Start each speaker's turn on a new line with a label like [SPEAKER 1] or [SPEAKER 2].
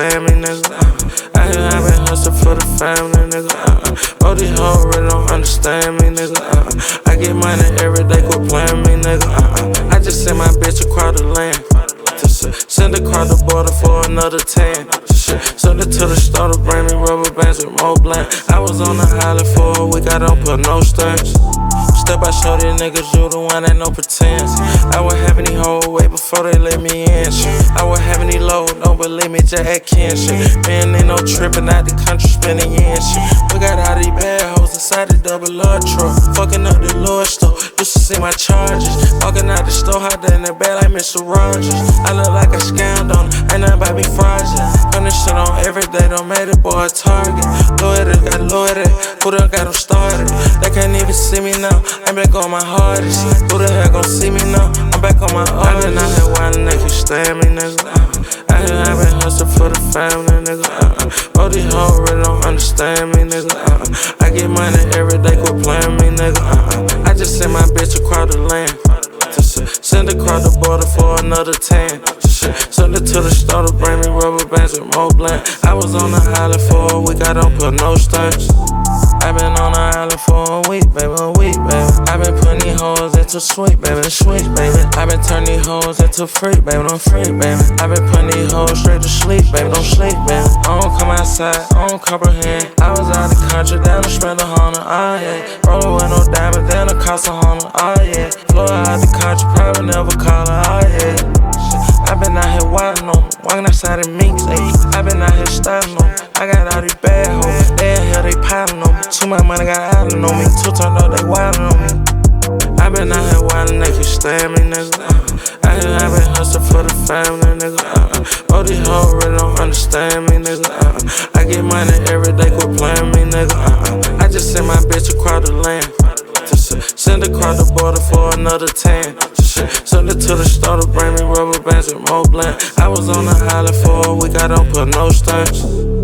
[SPEAKER 1] understand me, nigga. Out here, I been hustling for the family, nigga. Both these hoes really don't understand me, nigga. I get money every day, quit playing me, nigga. I just sent my bitch across the land. Send across the border for another 10. Send it to the store to bring me rubber bands with more bland. I was on the island for a week, I don't put no stunts. Step, I show these niggas you the one that no pretense. I was having these hoes way before they let me in. I was having these low, don't believe me, just act kin shit. Man, ain't no tripping out the country, spending yen shit. We got all these bad hoes inside the double R truck. Fucking up the Lord store, used to see my charges. Walking out the store, hot in the bed like Mr. Rogers. I look like I scammed on it, ain't nothing about me fraudulent. Run this shit on every day, don't make it boy a target. Loyalty, got loyalty, who done got them started? They can't even see me now, I'm back on my hardest. Who the hell gon' see me now? I'm back on my artist. I been out here wildin', they can stand me, nigga. Out here, I been hustling for the family, nigga. Both these hoes really don't understand me, nigga. I get money every day, quit playing me, nigga. I just sent my bitch across the land. Send across the border for another 10. Send it to the store to bring me rubber bands with more bland. I was on the island for a week, I don't put no stunts. I been on the island for a week, baby, baby. I been putting these hoes into sweet, baby, sweet, baby. I been turning these hoes into freak, baby, don't freak, baby. I been putting these hoes straight to sleep, baby, don't sleep, baby. I don't come outside, I don't comprehend. I was out of the country, down to spend 100, oh yeah. Rollin' with no diamonds, then it cost 100, oh yeah. Flow out the country, probably never call her, oh yeah. I been out here wildin' on me, walking outside of minks, ayy. I been out here styling on me, I got all these bad hoes. They in here, they piling on me. Too much money got island on me, two turned up, they wildin' on me. I been out here wildin', they can stand me, nigga. Out here, I been hustling for the family, nigga. Both these hoes really don't understand me, nigga. I get money every day, quit playing me, nigga. I just sent my bitch across the land. Send across the border for another 10. Send it to the store to bring me rubber bands with more bland. I was on the island for a week, I don't put no stunts.